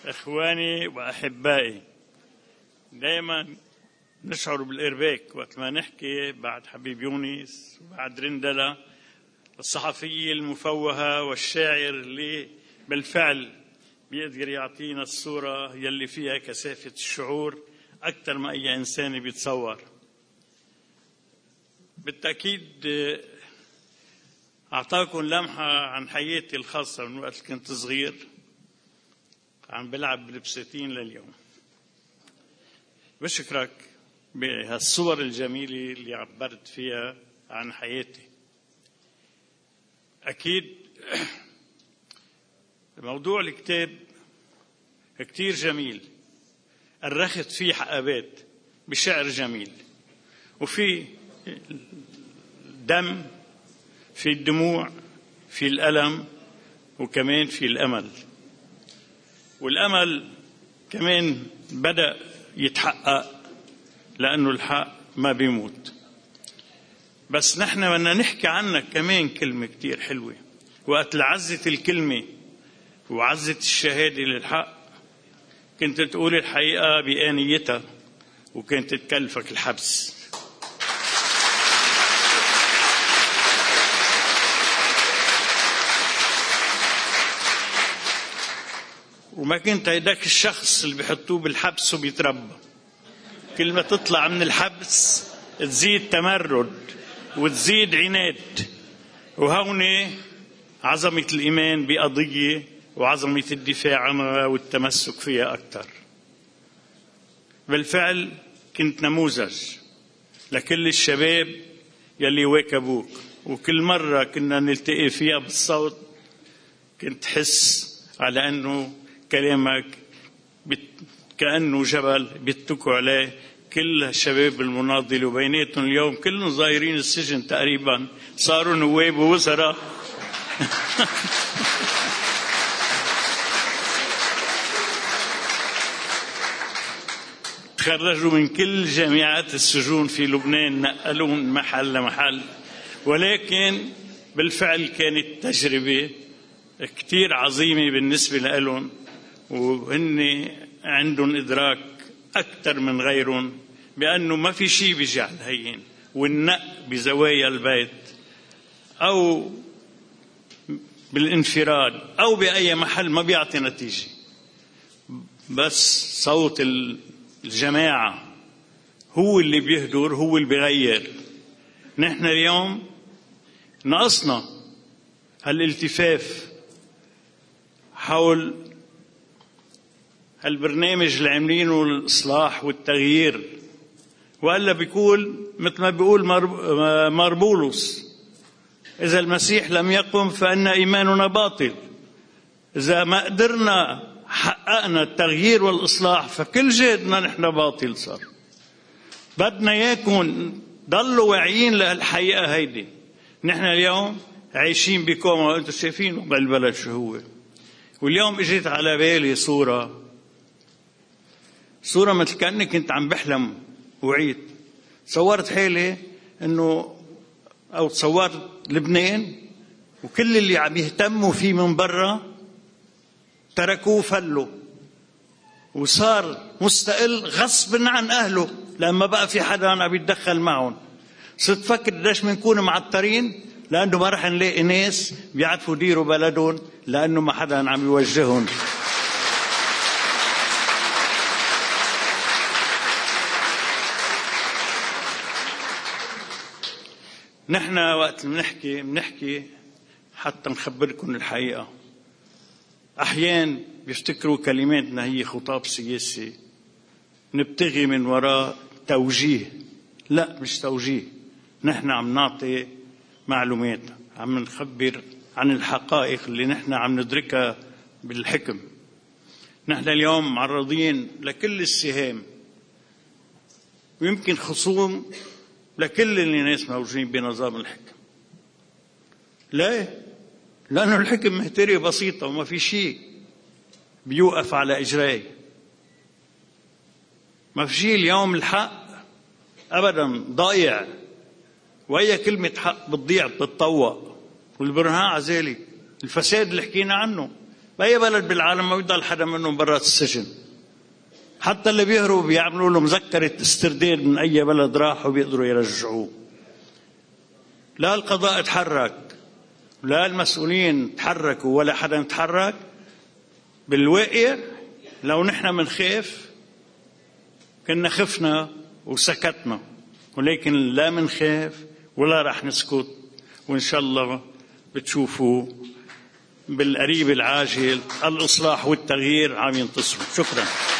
إخواني وأحبائي، دائما نشعر بالإرباك وقت ما نحكي بعد حبيب يونس وبعد رندلة، الصحفية المفوهة والشاعر اللي بالفعل بيقدر يعطينا الصورة يلي فيها كثافة الشعور أكثر ما أي إنسان بيتصور. بالتأكيد أعطاكم لمحة عن حياتي الخاصة من وقت كنت صغير، عم بلعب بالبساتين لليوم. بشكرك بهالصور الجميلة اللي عبرت فيها عن حياتي. أكيد موضوع الكتاب كتير جميل، أرخت فيه حقبات بشعر جميل، وفي دم، في الدموع، في الألم، وكمان في الأمل. والأمل كمان بدأ يتحقق لأنه الحق ما بيموت. بس نحن بدنا نحكي عنك كمان كلمة كتير حلوة، وقت لعزت الكلمة وعزت الشهادة للحق كنت تقول الحقيقة بآنيتها وكنت تكلفك الحبس. وما كنت هيداك الشخص اللي بيحطوه بالحبس وبيتربى. كل ما تطلع من الحبس تزيد تمرد وتزيد عناد. وهون عظمة الإيمان بقضية وعظمة الدفاع عنها والتمسك فيها أكثر. بالفعل كنت نموذج لكل الشباب يلي واكبوك، وكل مرة كنا نلتقي فيها بالصوت كنت حس على أنه كلامك كأنه جبل بيتكوا عليه كل الشباب المناضل، وبيناتهم اليوم كلهم ظاهرين السجن تقريبا، صاروا نواب ووزراء. تخرجوا من كل جامعات السجون في لبنان، نقلون محل لمحل. ولكن بالفعل كانت تجربة كتير عظيمة بالنسبة لهم، وهن عندهم إدراك أكثر من غيرهم بأنه ما في شيء بيجي على الهين، والنق بزوايا البيت أو بالانفراد أو بأي محل ما بيعطي نتيجة، بس صوت الجماعة هو اللي بيهدر، هو اللي بيغير. نحن اليوم ناقصنا هالالتفاف حول هالبرنامج اللي عاملينه الإصلاح والتغيير. وقال بيقول مثل ما بيقول ماربولوس: إذا المسيح لم يقم فإن إيماننا باطل. إذا ما قدرنا حققنا التغيير والإصلاح فكل جهدنا نحن باطل صار. بدنا يكون ضلوا واعيين للحقيقة هيدي. نحن اليوم عايشين بكوما، وانتم شايفين بالبلد شو هو. واليوم اجيت على بالي صورة مثل كأني كنت عم بحلم وعيت. صورت حالي انه او تصورت لبنان وكل اللي عم يهتموا فيه من برا تركوه فلوا، وصار مستقل غصب عن اهله لما بقى في حدا عم يتدخل معهم. صرت فكر ليش بنكون معطرين؟ لانه ما رح نلاقي ناس بيعرفوا يديروا بلدهم، لانه ما حدا عم يوجههم. نحن وقت بنحكي حتى نخبركم الحقيقة. أحيان بيفتكروا كلماتنا هي خطاب سياسي نبتغي من وراء توجيه. لا، مش توجيه، نحن عم نعطي معلومات، عم نخبر عن الحقائق اللي نحن عم ندركها بالحكم. نحن اليوم معرضين لكل السهام، ويمكن خصوم لكل الناس موجودين بنظام الحكم. ليه؟ لأنه الحكم مهتري بسيطة وما في شيء بيوقف على إجرائه. ما في شيء اليوم الحق أبدا ضايع، وأي كلمة حق بتضيع بتتطوق. والبرهان على ذلك الفساد اللي حكينا عنه. بأي بلد بالعالم ما بيضل حدا منهم برات السجن. حتى اللي بيهربوا بيعملوا له مذكرة استرداد من أي بلد راحوا بيقدروا يرجعوه. لا القضاء تحرك لا المسؤولين تحركوا ولا حدا تحرك. بالواقع لو نحن منخاف كنا خفنا وسكتنا، ولكن لا منخاف ولا رح نسكت. وإن شاء الله بتشوفوا بالقريب العاجل الإصلاح والتغيير عم ينتصروا. شكرا.